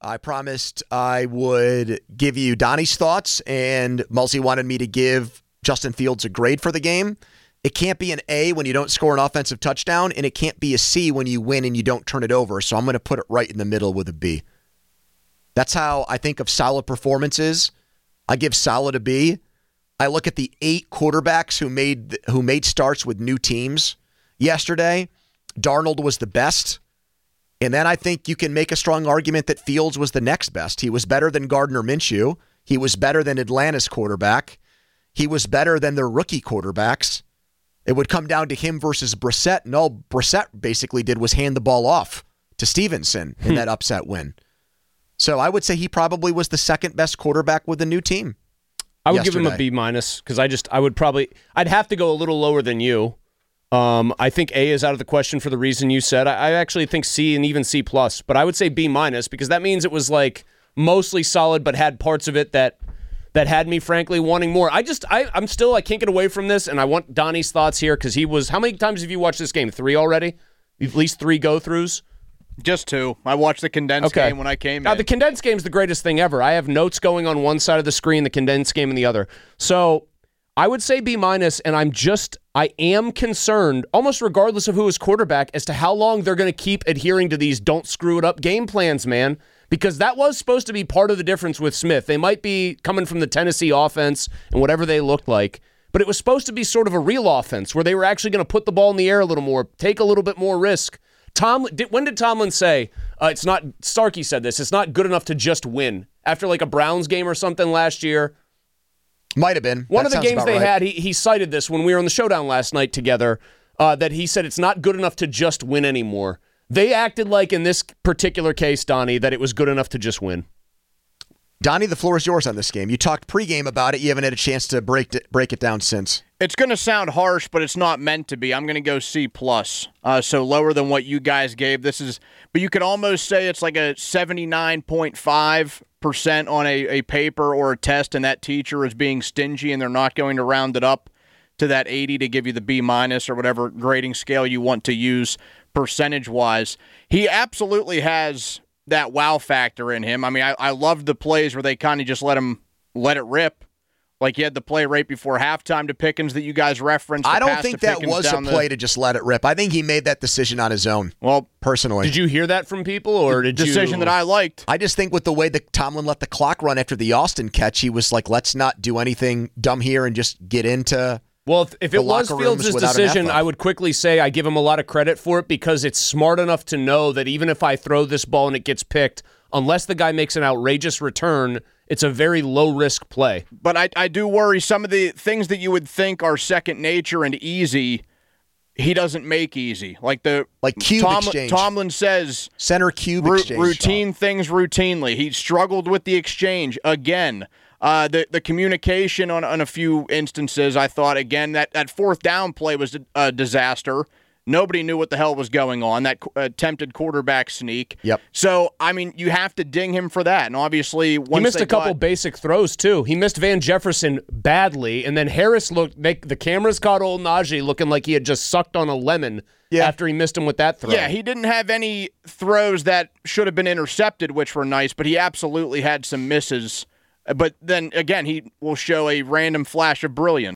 I promised I would give you Donnie's thoughts, and Mulsey wanted me to give Justin Fields a grade for the game. It can't be an A when you don't score an offensive touchdown, and it can't be a C when you win and you don't turn it over. So I'm going to put it right in the middle with a B. That's how I think of solid performances. I give solid a B. I look at the 8 quarterbacks who made starts with new teams yesterday. Darnold was the best. And then I think you can make a strong argument that Fields was the next best. He was better than Gardner Minshew. He was better than Atlanta's quarterback. He was better than their rookie quarterbacks. It would come down to him versus Brissett, and all Brissett basically did was hand the ball off to Stevenson in that upset win. So I would say he probably was the second best quarterback with the new team. I would give him a B- because I'd have to go a little lower than you. I think A is out of the question for the reason you said. I actually think C and even C+, but I would say B- because that means it was like mostly solid but had parts of it that had me frankly wanting more. I can't get away from this, and I want Donnie's thoughts here because how many times have you watched this game? 3 already? At least 3 go-throughs? Just 2. I watched the condensed game when I came now, in. The condensed game is the greatest thing ever. I have notes going on one side of the screen, the condensed game on the other. So I would say B-, and I am concerned, almost regardless of who is quarterback, as to how long they're going to keep adhering to these don't screw it up game plans, man. Because that was supposed to be part of the difference with Smith. They might be coming from the Tennessee offense and whatever they looked like, but it was supposed to be sort of a real offense where they were actually going to put the ball in the air a little more, take a little bit more risk. When did Tomlin say, Starkey said this, it's not good enough to just win? After like a Browns game or something last year? Might have been. One of the games they had, he cited this when we were on the Showdown last night together, that he said it's not good enough to just win anymore. They acted like in this particular case, Donnie, that it was good enough to just win. Donnie, the floor is yours on this game. You talked pregame about it. You haven't had a chance to break it down since. It's going to sound harsh, but it's not meant to be. I'm going to go C+. So lower than what you guys gave. But you could almost say it's like a 79.5% on a paper or a test, and that teacher is being stingy, and they're not going to round it up to that 80 to give you the B- or whatever grading scale you want to use percentage-wise. He absolutely has that wow factor in him. I mean, I loved the plays where they kind of just let it rip. Like he had the play right before halftime to Pickens that you guys referenced. I don't think that was a play to just let it rip. I think he made that decision on his own. Well, personally. Did you hear that from people, or did you? Decision that I liked. I just think with the way that Tomlin let the clock run after the Austin catch, he was like, let's not do anything dumb here and just get into. Well, if it was Fields' decision, I would quickly say I give him a lot of credit for it because it's smart enough to know that even if I throw this ball and it gets picked, unless the guy makes an outrageous return, it's a very low-risk play. But I do worry some of the things that you would think are second nature and easy, he doesn't make easy. Like cube exchange. Tomlin says center cube exchange. Routine things routinely. He struggled with the exchange again. The communication on a few instances, I thought, again, that fourth down play was a disaster. Nobody knew what the hell was going on, that attempted quarterback sneak. Yep. So, I mean, you have to ding him for that. And obviously, once he missed a couple basic throws, too. He missed Van Jefferson badly, and then Harris the cameras caught old Najee looking like he had just sucked on a lemon after he missed him with that throw. Yeah, he didn't have any throws that should have been intercepted, which were nice, but he absolutely had some misses. But then, again, he will show a random flash of brilliance.